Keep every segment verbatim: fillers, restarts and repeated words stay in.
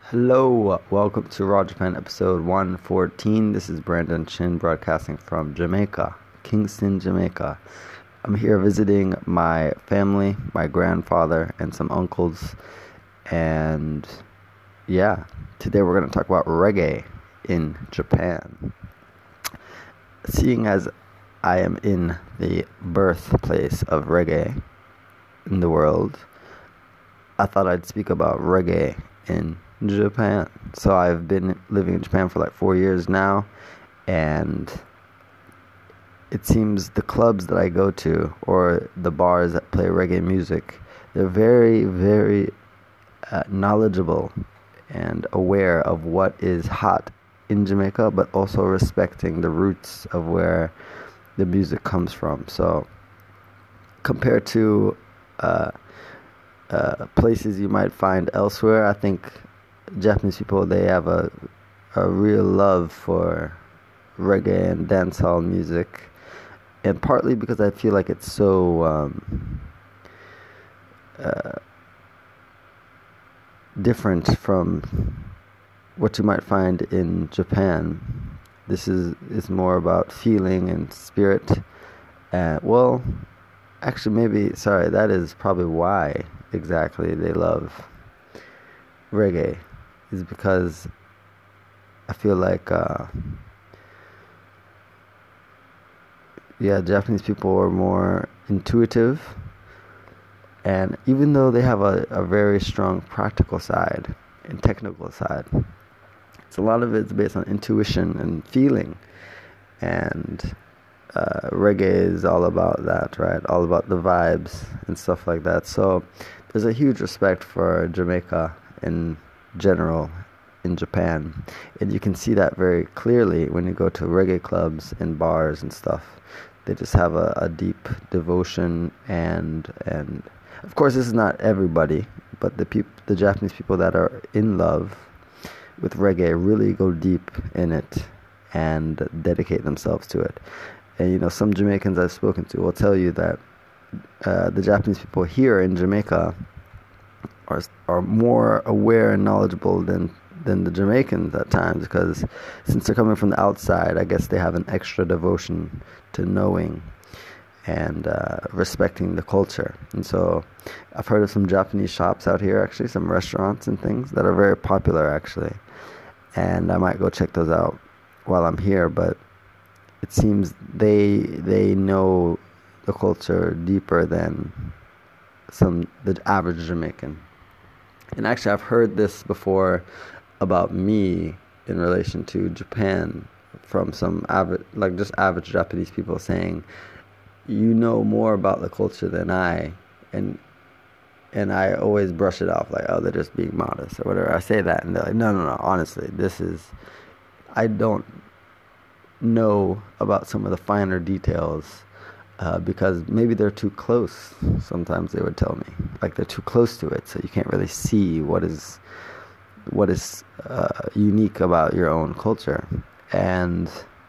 Hello, welcome to Raw Japan episode one fourteen. This is Brandon Chin broadcasting from Jamaica, Kingston, Jamaica. I'm here visiting my family, my grandfather, and some uncles. And yeah, today we're going to talk about reggae in Japan. Seeing as I am in the birthplace of reggae in the world, I thought I'd speak about reggae in Japan. So I've been living in Japan for like four years now, and it seems the clubs that I go to or the bars that play reggae music, they're very, very uh, knowledgeable and aware of what is hot in Jamaica, but also respecting the roots of where the music comes from. So compared to uh, uh, places you might find elsewhere, I think Japanese people, they have a a real love for reggae and dancehall music, and partly because I feel like it's so um, uh, different from what you might find in Japan. This is is more about feeling and spirit. Uh, well, actually, maybe sorry, that is probably why exactly they love reggae. Is because I feel like, uh, yeah, Japanese people are more intuitive, and even though they have a, a very strong practical side and technical side, it's a lot of it's based on intuition and feeling, and uh, reggae is all about that, right? All about the vibes and stuff like that. So there's a huge respect for Jamaica in general in Japan, and you can see that very clearly when you go to reggae clubs and bars and stuff. They just have a, a deep devotion, and and of course this is not everybody, but the peop- the Japanese people that are in love with reggae really go deep in it and dedicate themselves to it. And you know, some Jamaicans I've spoken to will tell you that uh, the Japanese people here in Jamaica are are more aware and knowledgeable than than the Jamaicans at times, because since they're coming from the outside, I guess they have an extra devotion to knowing and uh, respecting the culture. And so I've heard of some Japanese shops out here, actually some restaurants and things that are very popular actually, and I might go check those out while I'm here. But it seems they they know the culture deeper than some the average Jamaican. And actually, I've heard this before about me in relation to Japan from some average, like just average Japanese people saying, "You know more about the culture than I," and and I always brush it off like, "Oh, they're just being modest" or whatever. I say that, and they're like, "No, no, no. Honestly, this is I don't know about some of the finer details." Uh, because maybe they're too close. Sometimes they would tell me, like they're too close to it, so you can't really see what is what is uh, unique about your own culture. And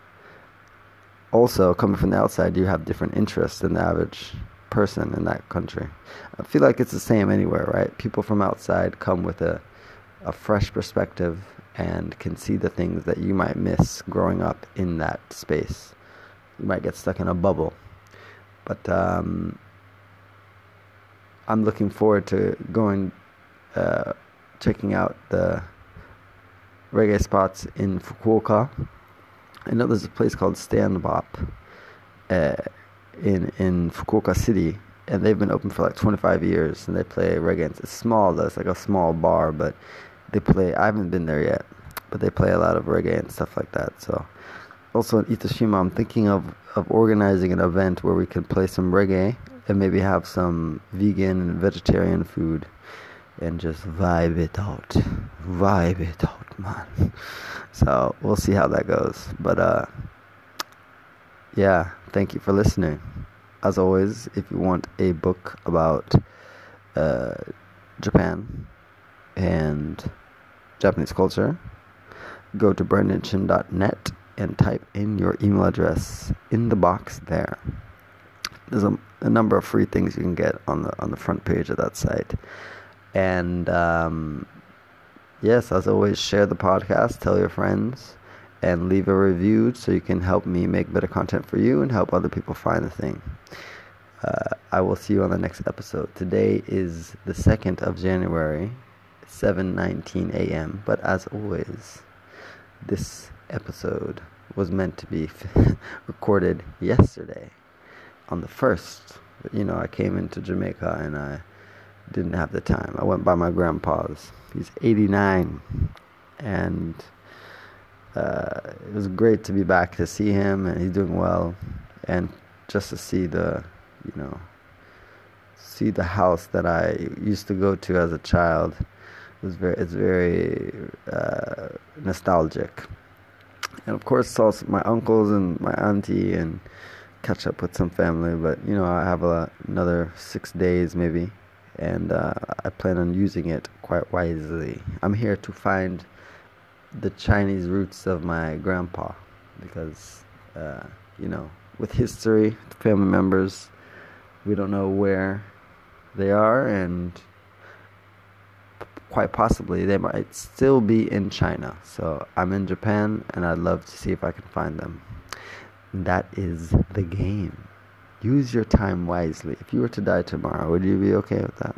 also, coming from the outside, you have different interests than the average person in that country. I feel like it's the same anywhere, right? People from outside come with a a fresh perspective and can see the things that you might miss growing up in that space. You might get stuck in a bubble. But um, I'm looking forward to going, uh, checking out the reggae spots in Fukuoka. I know there's a place called Stand Bop uh, in in Fukuoka City, and they've been open for like twenty-five years, and they play reggae. It's small though, it's like a small bar, but they play. I haven't been there yet, but they play a lot of reggae and stuff like that. So. Also in Itoshima, I'm thinking of, of organizing an event where we can play some reggae and maybe have some vegan and vegetarian food and just vibe it out. Vibe it out, man. So we'll see how that goes. But uh, yeah, thank you for listening. As always, if you want a book about uh, Japan and Japanese culture, go to brandon chin dot net and type in your email address in the box there. There's a, a number of free things you can get on the on the front page of that site, and um, yes, as always, share the podcast, tell your friends, and leave a review so you can help me make better content for you and help other people find the thing. Uh, I will see you on the next episode. Today is the second of January, seven nineteen a.m. But as always, this episode was meant to be recorded yesterday on the first. But, you know, I came into Jamaica and I didn't have the time. I went by my grandpa's. He's eighty-nine, and uh, it was great to be back to see him, and he's doing well, and just to see the, you know, see the house that I used to go to as a child. It was very, it's very uh, nostalgic, and of course also my uncles and my auntie, and catch up with some family. But you know, I have a, another six days maybe, and uh, I plan on using it quite wisely. I'm here to find the Chinese roots of my grandpa, because uh, you know, with history, family members, we don't know where they are, and quite possibly they might still be in China. So I'm in Japan, and I'd love to see if I can find them. That is the game. Use your time wisely. If you were to die tomorrow, would you be okay with that?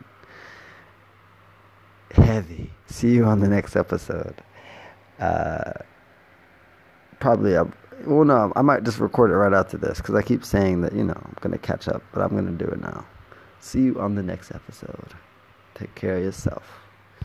Heavy. See you on the next episode. Uh, probably, uh, well, no, I might just record it right after this, because I keep saying that, you know, I'm going to catch up, but I'm going to do it now. See you on the next episode. Take care of yourself.